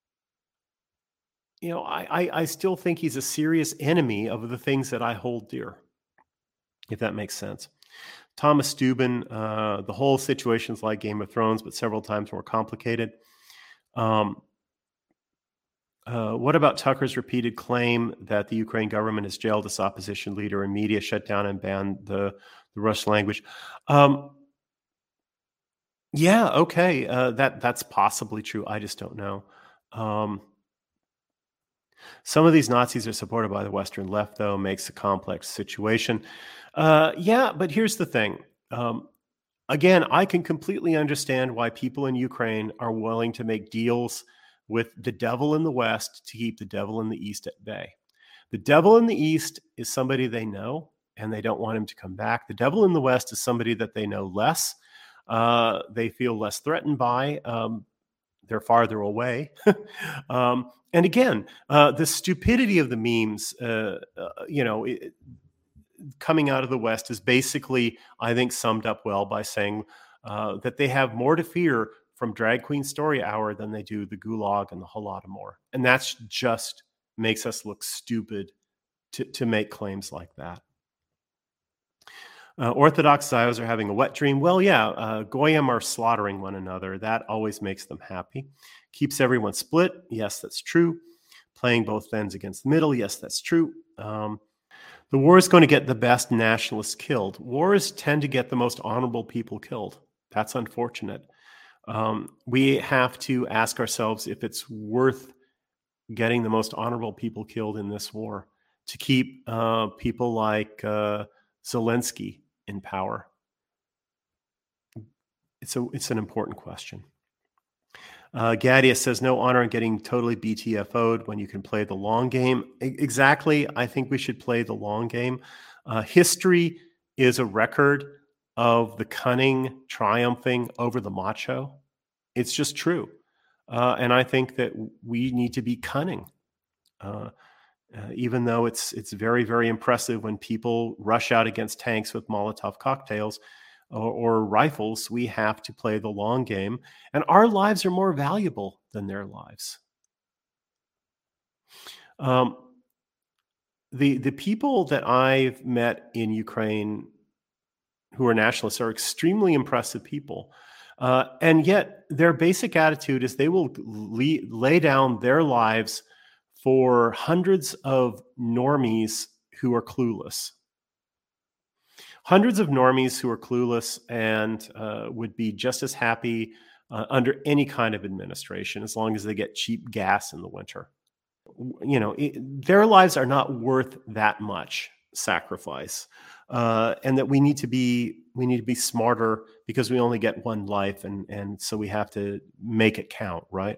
you know, I, I, I still think he's a serious enemy of the things that I hold dear, if that makes sense. Thomas Steuben, uh, the whole situation's like Game of Thrones, but several times more complicated. Um, uh, what about Tucker's repeated claim that the Ukraine government has jailed this opposition leader and media, shut down and banned the, the Russian language? Um, yeah, okay, uh, that that's possibly true. I just don't know. Um, some of these Nazis are supported by the Western left, though, makes a complex situation. Uh, yeah, but here's the thing. Um, again, I can completely understand why people in Ukraine are willing to make deals with the devil in the West to keep the devil in the East at bay. The devil in the East is somebody they know, and they don't want him to come back. The devil in the West is somebody that they know less. Uh, they feel less threatened by. Um, they're farther away. um, and again, uh, the stupidity of the memes, uh, uh, you know, it, coming out of the West is basically, I think, summed up well by saying uh, that they have more to fear from Drag Queen Story Hour than they do the Gulag and the Holodomor. And that's just makes us look stupid to, to make claims like that. Uh, Orthodox Zios are having a wet dream. Well, yeah, uh, Goyim are slaughtering one another. That always makes them happy. Keeps everyone split. Yes, that's true. Playing both ends against the middle. Yes, that's true. Um, The war is going to get the best nationalists killed. Wars tend to get the most honorable people killed. That's unfortunate. Um, we have to ask ourselves if it's worth getting the most honorable people killed in this war to keep uh, people like uh, Zelensky in power. It's a it's an important question. Uh, Gadius says, no honor in getting totally B T F O'd when you can play the long game. E- exactly. I think we should play the long game. Uh, history is a record of the cunning triumphing over the macho. It's just true. Uh, and I think that we need to be cunning. Uh, uh, even though it's it's very, very impressive when people rush out against tanks with Molotov cocktails, or, or rifles, we have to play the long game, and our lives are more valuable than their lives. Um, the the people that I've met in Ukraine who are nationalists are extremely impressive people, uh, and yet their basic attitude is they will lay, lay down their lives for hundreds of normies who are clueless. Hundreds of normies who are clueless and uh, would be just as happy uh, under any kind of administration as long as they get cheap gas in the winter. You know, it, their lives are not worth that much sacrifice, uh, and that we need to be we need to be smarter because we only get one life, and and so we have to make it count, right?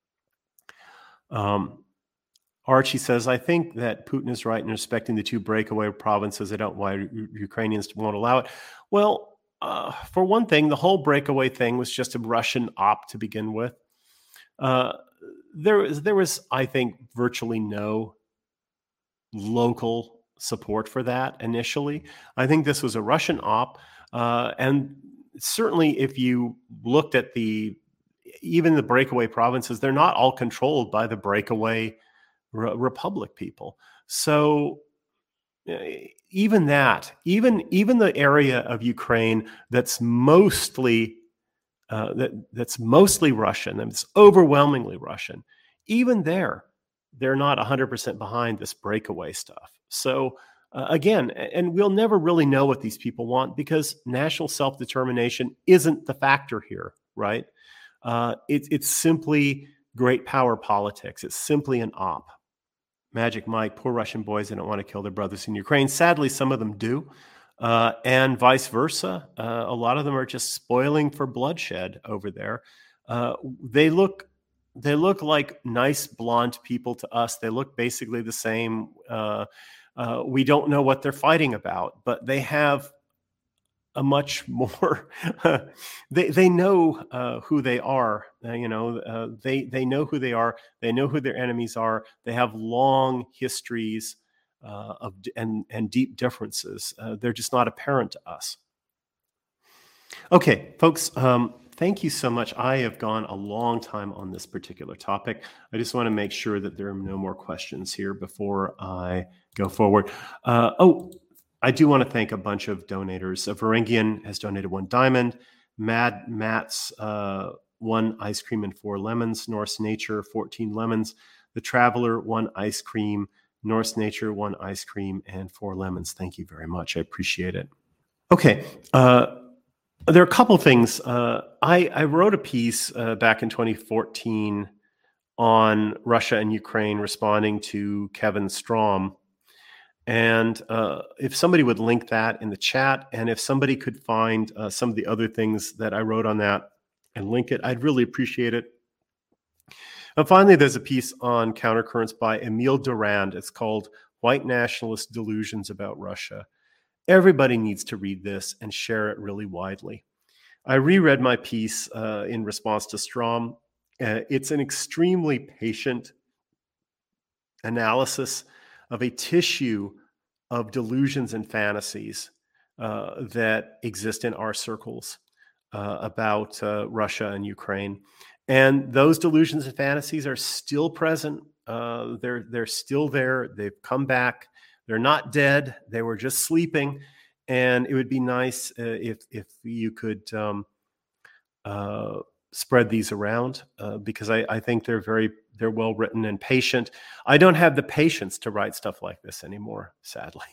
Um, Archie says, I think that Putin is right in respecting the two breakaway provinces. I don't know why U- Ukrainians won't allow it. Well, uh, for one thing, the whole breakaway thing was just a Russian op to begin with. Uh, there, was, there was, I think, virtually no local support for that initially. I think this was a Russian op. Uh, and certainly, if you looked at the even the breakaway provinces, they're not all controlled by the breakaway Re- Republic people. So uh, even that, even even the area of Ukraine that's mostly uh, that that's mostly Russian, that's overwhelmingly Russian, even there, they're not one hundred percent behind this breakaway stuff. So uh, again, and we'll never really know what these people want because national self-determination isn't the factor here, right? Uh, it, it's simply great power politics. It's simply an op. Magic Mike, poor Russian boys, they don't want to kill their brothers in Ukraine. Sadly, some of them do. Uh, and vice versa. Uh, a lot of them are just spoiling for bloodshed over there. Uh, they look they look like nice blonde people to us. They look basically the same. Uh, uh, we don't know what they're fighting about, but they have a much more they they know uh, who they are. Uh, you know, uh, they they know who they are. They know who their enemies are. They have long histories uh, of and and deep differences. Uh, they're just not apparent to us. Okay, folks. Um, thank you so much. I have gone a long time on this particular topic. I just want to make sure that there are no more questions here before I go forward. Uh, oh. I do want to thank a bunch of donators. Uh, Varengian has donated one diamond. Mad Matt's uh, one ice cream and four lemons. Norse Nature, fourteen lemons. The Traveler, one ice cream. Norse Nature, one ice cream and four lemons. Thank you very much. I appreciate it. Okay. Uh, there are a couple things. Uh, I, I wrote a piece uh, back in twenty fourteen on Russia and Ukraine responding to Kevin Strom. And uh, if somebody would link that in the chat, and if somebody could find uh, some of the other things that I wrote on that and link it, I'd really appreciate it. And finally, there's a piece on countercurrents by Emile Durand. It's called White Nationalist Delusions About Russia. Everybody needs to read this and share it really widely. I reread my piece uh, in response to Strom. Uh, it's an extremely patient analysis of a tissue of delusions and fantasies uh, that exist in our circles uh, about uh, Russia and Ukraine. And those delusions and fantasies are still present. Uh, they're, they're still there. They've come back. They're not dead. They were just sleeping. And it would be nice uh, if, if you could um, uh, spread these around uh, because I, I think they're very they're well written and patient. I don't have the patience to write stuff like this anymore, sadly.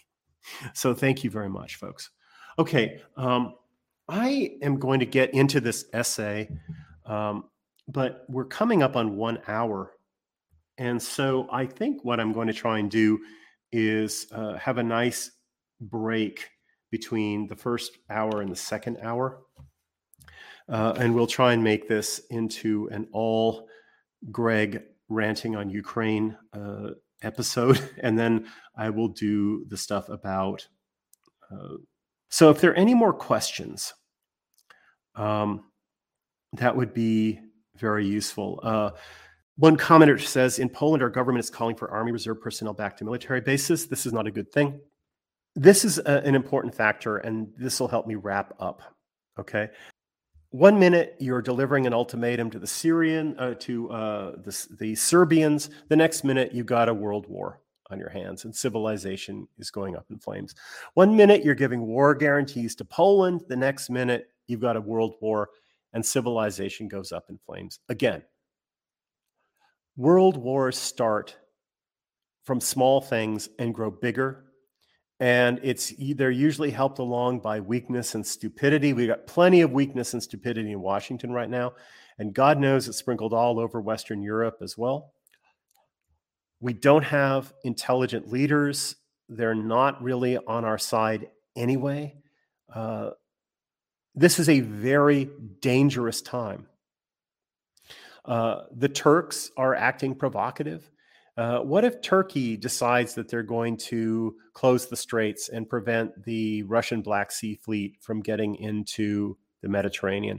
So thank you very much, folks. Okay, um, I am going to get into this essay, um, but we're coming up on one hour. And so I think what I'm going to try and do is uh, have a nice break between the first hour and the second hour. Uh, and we'll try and make this into an all Greg ranting on Ukraine uh, episode. And then I will do the stuff about. Uh, so if there are any more questions, um, that would be very useful. Uh, One commenter says, in Poland, our government is calling for Army Reserve personnel back to military bases. This is not a good thing. This is a, an important factor, and this will help me wrap up. Okay. One minute you're delivering an ultimatum to the Syrian, uh, to uh, the, the Serbians. The next minute you got a world war on your hands, and civilization is going up in flames. One minute you're giving war guarantees to Poland. The next minute you've got a world war, and civilization goes up in flames again. World wars start from small things and grow bigger, and it's they're usually helped along by weakness and stupidity. We got plenty of weakness and stupidity in Washington right now, and God knows it's sprinkled all over Western Europe as well. We don't have intelligent leaders. They're not really on our side anyway. Uh, this is a very dangerous time. Uh, the Turks are acting provocative. Uh, what if Turkey decides that they're going to close the straits and prevent the Russian Black Sea Fleet from getting into the Mediterranean?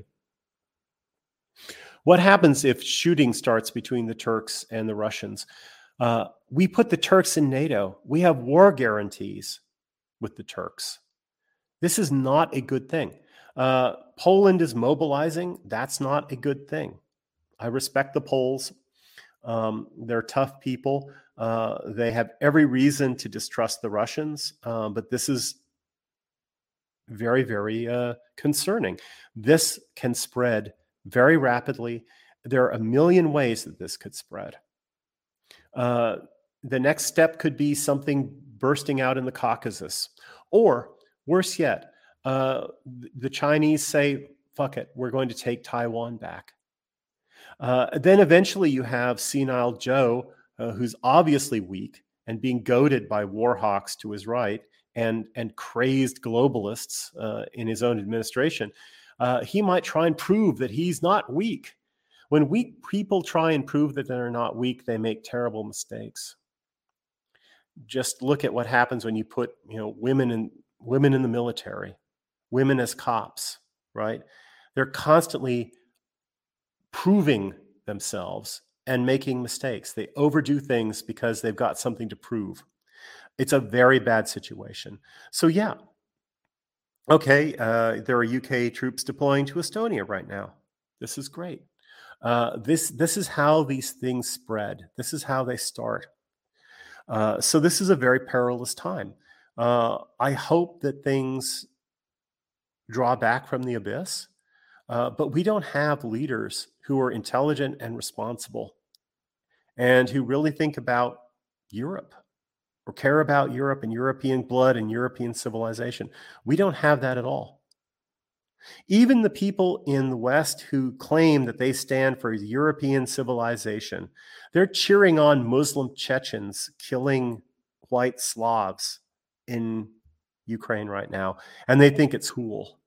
What happens if shooting starts between the Turks and the Russians? Uh, we put the Turks in NATO. We have war guarantees with the Turks. This is not a good thing. Uh, Poland is mobilizing. That's not a good thing. I respect the Poles. Um, they're tough people. Uh, they have every reason to distrust the Russians, uh, but this is very, very uh, concerning. This can spread very rapidly. There are a million ways that this could spread. Uh, the next step could be something bursting out in the Caucasus, or worse yet, uh, the Chinese say, fuck it, we're going to take Taiwan back. Uh, then eventually you have senile Joe, uh, who's obviously weak and being goaded by war hawks to his right and, and crazed globalists uh, in his own administration. Uh, he might try and prove that he's not weak. When weak people try and prove that they're not weak, they make terrible mistakes. Just look at what happens when you put, you know, women in women in the military, women as cops, right? They're constantly proving themselves and making mistakes. They overdo things because they've got something to prove. It's a very bad situation. So yeah, okay, uh, there are U K troops deploying to Estonia right now. This is great. Uh, this this is how these things spread. This is how they start. Uh, so this is a very perilous time. Uh, I hope that things draw back from the abyss, uh, but we don't have leaders who are intelligent and responsible and who really think about Europe or care about Europe and European blood and European civilization. We don't have that at all. Even the people in the West who claim that they stand for European civilization, they're cheering on Muslim Chechens killing white Slavs in Ukraine right now, and they think it's cool.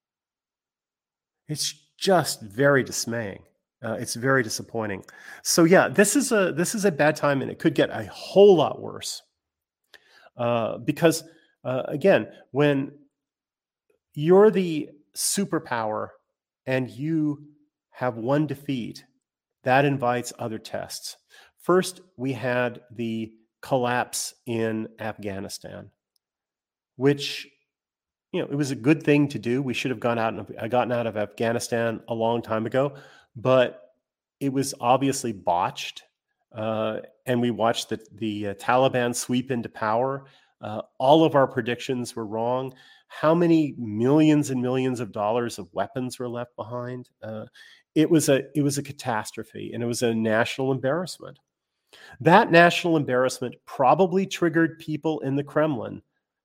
It's just very dismaying. Uh, it's very disappointing. So yeah, this is a this is a bad time, and it could get a whole lot worse. Uh, because uh, again, when you're the superpower and you have one defeat, that invites other tests. First, we had the collapse in Afghanistan, which, you know, it was a good thing to do. We should have gone out and gotten out of Afghanistan a long time ago, but it was obviously botched. Uh, and we watched the, the uh, Taliban sweep into power. Uh, all of our predictions were wrong. How many millions and millions of dollars of weapons were left behind? Uh, it was a it was a catastrophe, and it was a national embarrassment. That national embarrassment probably triggered people in the Kremlin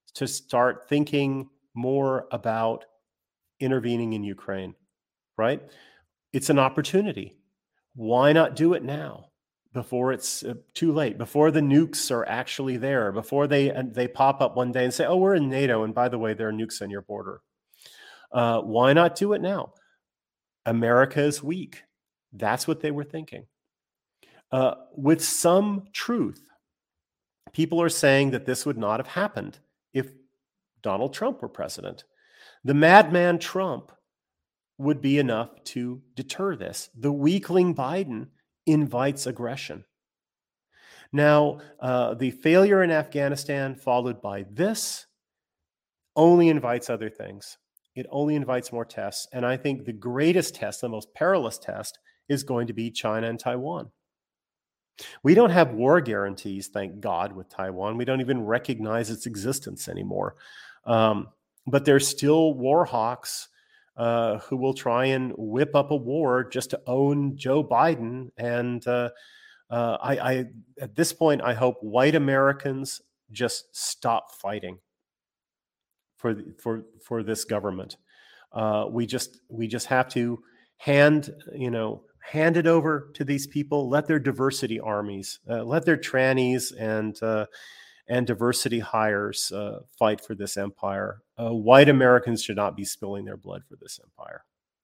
to start thinking more about intervening in Ukraine, right? It's an opportunity. Why not do it now, before it's uh, too late, before the nukes are actually there, before they uh, they pop up one day and say, "Oh, we're in NATO, and by the way, there are nukes on your border." Uh, why not do it now? America is weak. That's what they were thinking. Uh, with some truth, people are saying that this would not have happened if Donald Trump were president. The madman Trump would be enough to deter this. The weakling Biden invites aggression. Now, uh, the failure in Afghanistan, followed by this, only invites other things. It only invites more tests. And I think the greatest test, the most perilous test, is going to be China and Taiwan. We don't have war guarantees, thank God, with Taiwan. We don't even recognize its existence anymore. Um, but there's still war hawks uh, who will try and whip up a war just to own Joe Biden. And uh, uh, I, I, at this point, I hope white Americans just stop fighting for for for this government. Uh, we just we just have to hand you know hand it over to these people. Let their diversity armies, uh, let their trannies and uh, and diversity hires uh, fight for this empire. Uh, white Americans should not be spilling their blood for this empire.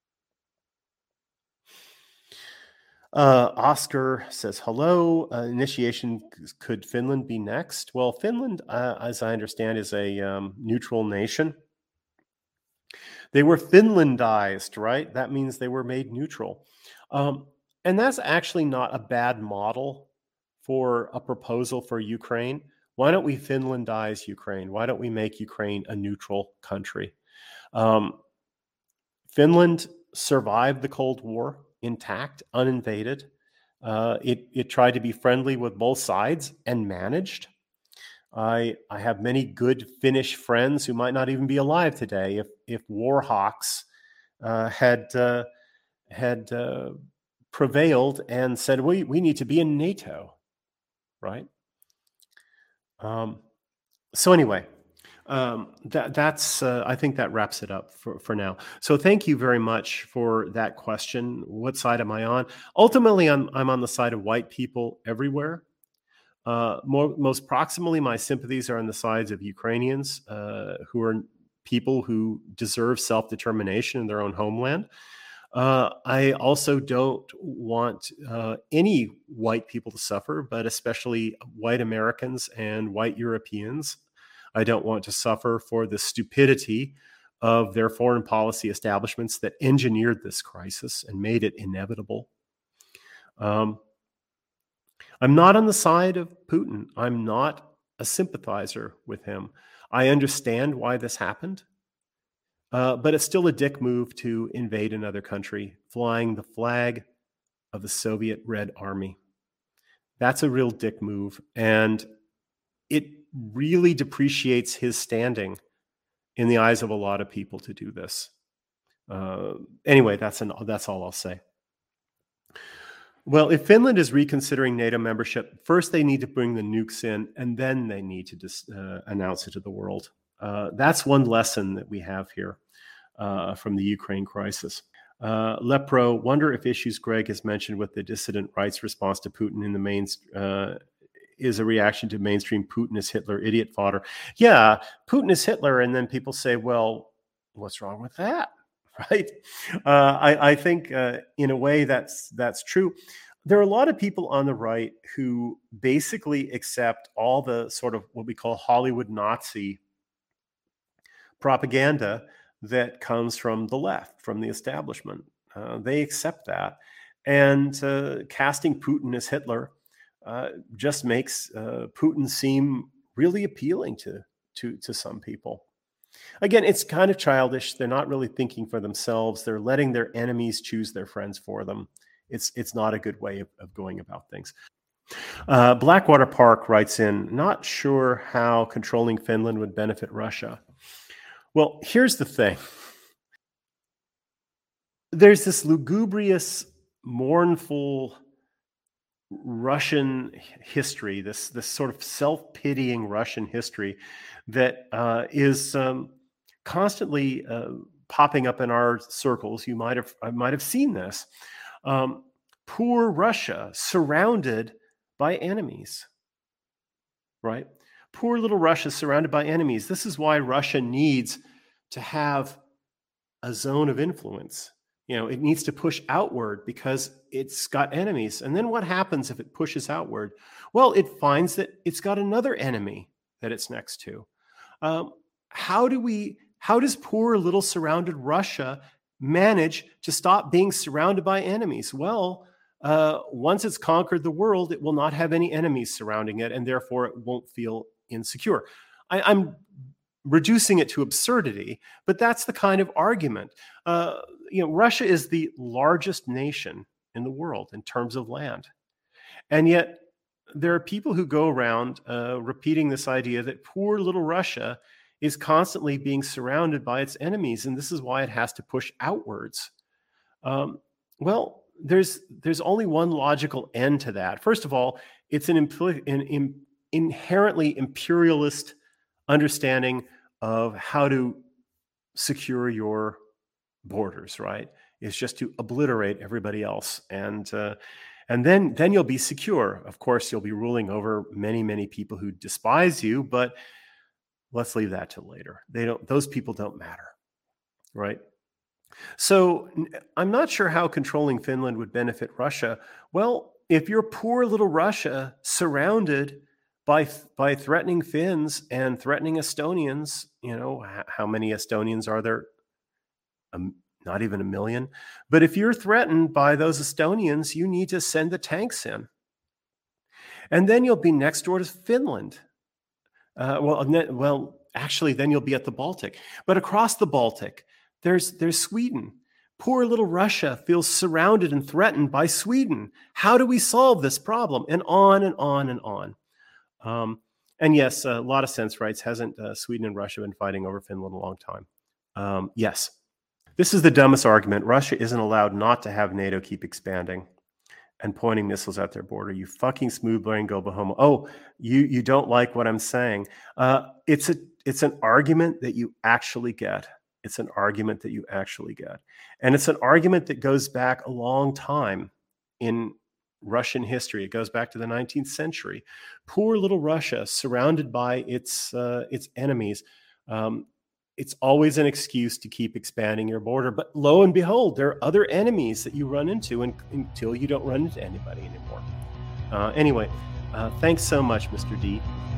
Uh, Oscar says, hello. Uh, initiation, could Finland be next? Well, Finland, uh, as I understand, is a um, neutral nation. They were Finlandized, right? That means they were made neutral. Um, and that's actually not a bad model for a proposal for Ukraine. Why don't we Finlandize Ukraine? Why don't we make Ukraine a neutral country? Um, Finland survived the Cold War intact, uninvaded. Uh, it, it tried to be friendly with both sides and managed. I, I have many good Finnish friends who might not even be alive today if, if war hawks uh, had, uh, had uh, prevailed and said, we, we need to be in NATO, right? Um, so anyway, um, that, that's, uh, I think that wraps it up for, for now. So thank you very much for that question. What side am I on? Ultimately, I'm, I'm on the side of white people everywhere. Uh, more, most proximally, my sympathies are on the sides of Ukrainians uh, who are people who deserve self-determination in their own homeland. Uh, I also don't want uh, any white people to suffer, but especially white Americans and white Europeans. I don't want to suffer for the stupidity of their foreign policy establishments that engineered this crisis and made it inevitable. Um, I'm not on the side of Putin. I'm not a sympathizer with him. I understand why this happened, uh, but it's still a dick move to invade another country, flying the flag of the Soviet Red Army. That's a real dick move, and it really depreciates his standing in the eyes of a lot of people to do this. Uh, anyway, that's an, that's all I'll say. Well, if Finland is reconsidering NATO membership, first they need to bring the nukes in, and then they need to dis, uh, announce it to the world. Uh, that's one lesson that we have here uh, from the Ukraine crisis. Uh, Lepro, wonder if issues Greg has mentioned with the dissident rights response to Putin in the main uh, is a reaction to mainstream Putin is Hitler idiot fodder. Yeah, Putin is Hitler, and then people say, well, what's wrong with that? Right? Uh, I, I think uh, in a way that's that's true. There are a lot of people on the right who basically accept all the sort of what we call Hollywood Nazi propaganda that comes from the left, from the establishment. Uh, they accept that. And uh, casting Putin as Hitler uh, just makes uh, Putin seem really appealing to, to, to some people. Again, it's kind of childish. They're not really thinking for themselves. They're letting their enemies choose their friends for them. It's it's not a good way of, of going about things. Uh, Blackwater Park writes in, not sure how controlling Finland would benefit Russia. Well, here's the thing. There's this lugubrious, mournful Russian history, this this sort of self-pitying Russian history that uh, is um, constantly uh, popping up in our circles. You might have I might have seen this. Um, poor Russia, surrounded by enemies, right? Poor little Russia, surrounded by enemies. This is why Russia needs to have a zone of influence. You know, it needs to push outward because it's got enemies. And then what happens if it pushes outward? Well, it finds that it's got another enemy that it's next to. Um, how do we, how does poor little surrounded Russia manage to stop being surrounded by enemies? Well, uh, once it's conquered the world, it will not have any enemies surrounding it, and therefore it won't feel insecure. I, I'm reducing it to absurdity, but that's the kind of argument. Uh, you know, Russia is the largest nation in the world in terms of land. And yet there are people who go around uh, repeating this idea that poor little Russia is constantly being surrounded by its enemies, and this is why it has to push outwards. Um, well, there's there's only one logical end to that. First of all, it's an, impl- an in, inherently imperialist understanding of how to secure your borders, right? Is just to obliterate everybody else, and uh, and then then you'll be secure. Of course, you'll be ruling over many many people who despise you, but let's leave that till later. They don't; those people don't matter, right? So I'm not sure how controlling Finland would benefit Russia. Well, if you're poor little Russia surrounded by by threatening Finns and threatening Estonians, you know, how many Estonians are there? Um, not even a million. But if you're threatened by those Estonians, you need to send the tanks in. And then you'll be next door to Finland. Uh, well, well, actually, then you'll be at the Baltic. But across the Baltic, there's there's Sweden. Poor little Russia feels surrounded and threatened by Sweden. How do we solve this problem? And on and on and on. Um, and yes, a lot of sense rights. Hasn't uh, Sweden and Russia been fighting over Finland a long time? Um, yes. This is the dumbest argument. Russia isn't allowed not to have NATO keep expanding and pointing missiles at their border. You fucking smooth brain go Bahama. Oh, you you don't like what I'm saying. Uh, it's a it's an argument that you actually get. It's an argument that you actually get. And it's an argument that goes back a long time in Russian history. It goes back to the nineteenth century. Poor little Russia, surrounded by its uh, its enemies. Um, it's always an excuse to keep expanding your border. But lo and behold, there are other enemies that you run into and, until you don't run into anybody anymore. Uh, anyway, uh, thanks so much, Mister D.